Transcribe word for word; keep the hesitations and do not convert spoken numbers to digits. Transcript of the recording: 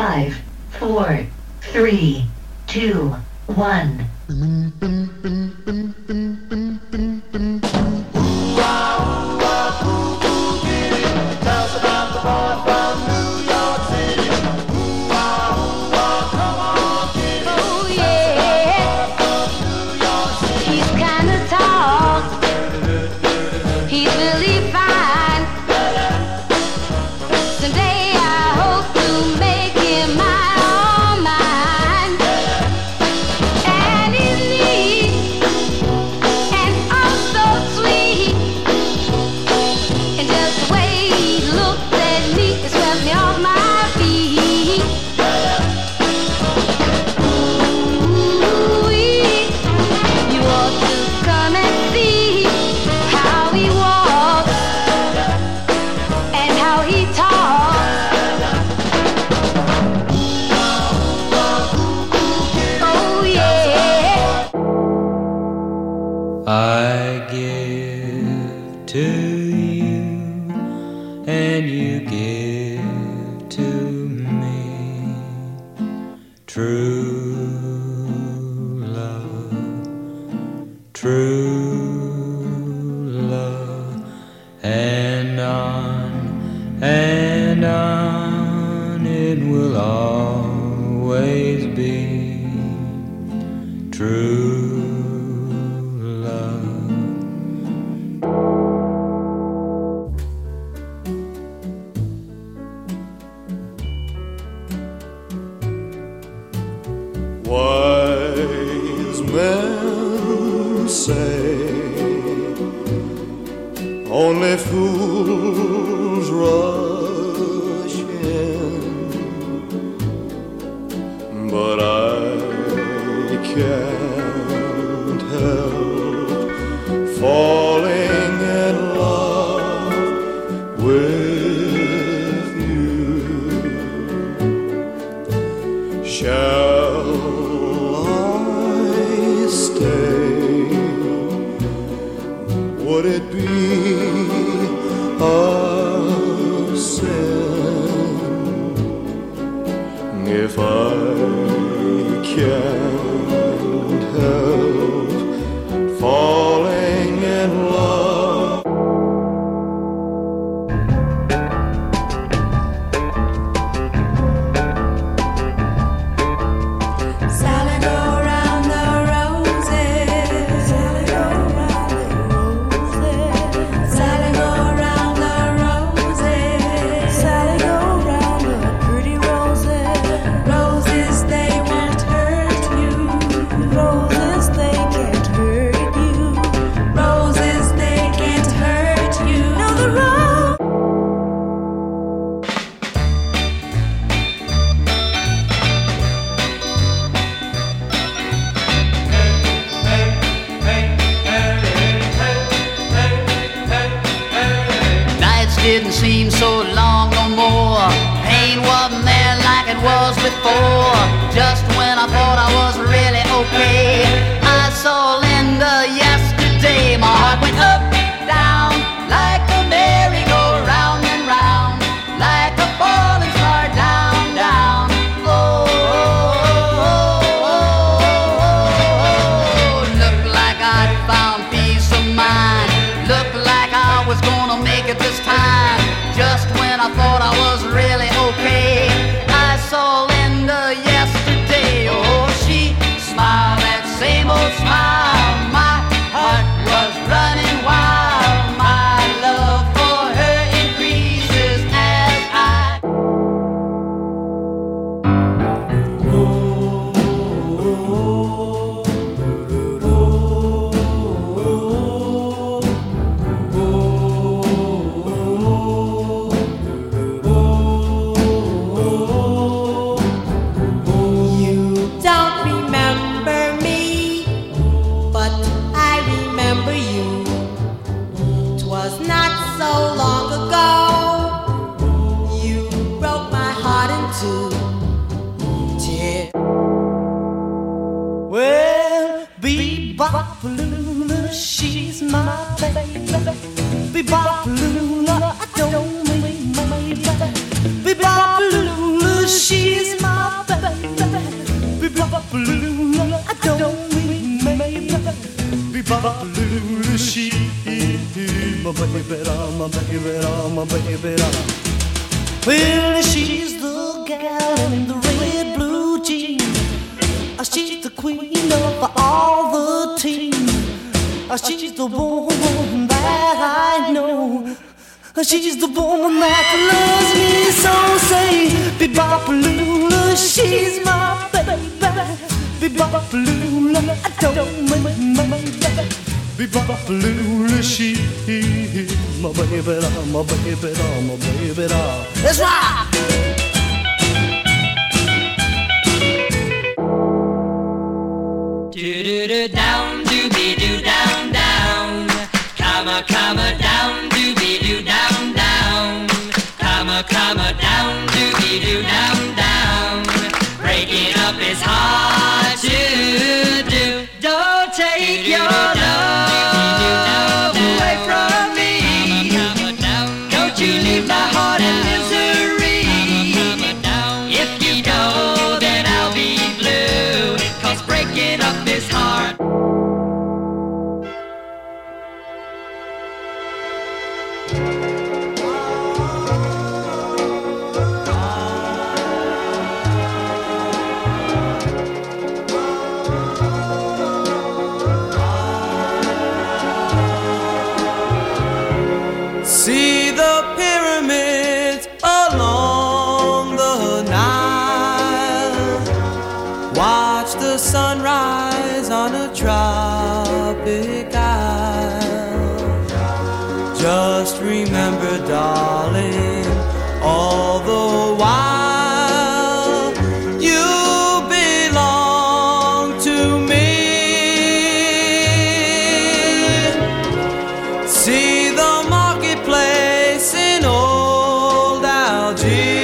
Five, four, three, two, one. I give to you and you give to me true love, true love, and on and on it will always be true. Wise men say only fools rush in, but I can't help falling in love with you. Shall would it be a sin if I can't help falling in love? Sally, go round the roses. Sally, go round the roses. Sally, go round the roses. Sally, go round the pretty roses. Roses, they won't hurt you. Roses, they can't hurt you. Roses, they can't hurt you. No, the rose. Nights didn't seem so long no more. Pain wasn't there like it was before. Just when I thought I was really okay, I saw Linda yesterday. My heart went up, down, like a merry-go-round and round, like a falling star down, down. Oh, oh, oh, oh, oh. Looked like I'd found peace of mind. Looked like I was gonna make it this time. Just when I thought I was really okay, I saw Linda yesterday. Oh, she smiled that same old smile. My heart was running wild. My love for her increases as I You don't remember me, but I remember you. 'Twas not so long ago you broke my heart in two. Tear. Well, Bebop-a-lula, she's my baby. Bebop-a-lula, I don't mean maybe. Bebop-a-lula, she's my Bebop-a-lula, I don't mean maybe. Bebop-a-lula, she, my baby, my baby, my baby. Well, she's the gal in the red blue jeans. She's the queen of all the team. She's the woman that I know. She's the woman that loves me so. Say, Bebop-a-lula, she's my baby. Bebop-a-lula, I don't mind my baby. Bebop-a-lula, she, my baby, my baby, my baby. Let's rock! Do-do-do down, dooby-doo down, down. Comma, comma, down, dooby-doo down, down. Comma, comma, down, dooby-doo down, down. Breaking up is hard to do. Don't take your love away from me. Don't you leave my heart in misery. If you go, then I'll be blue. 'Cause breaking up is hard. See the pyramids along the Nile. Watch the sunrise on a tropic isle. Just remember, darling, all the while you belong to me. See the marketplace in old Algiers.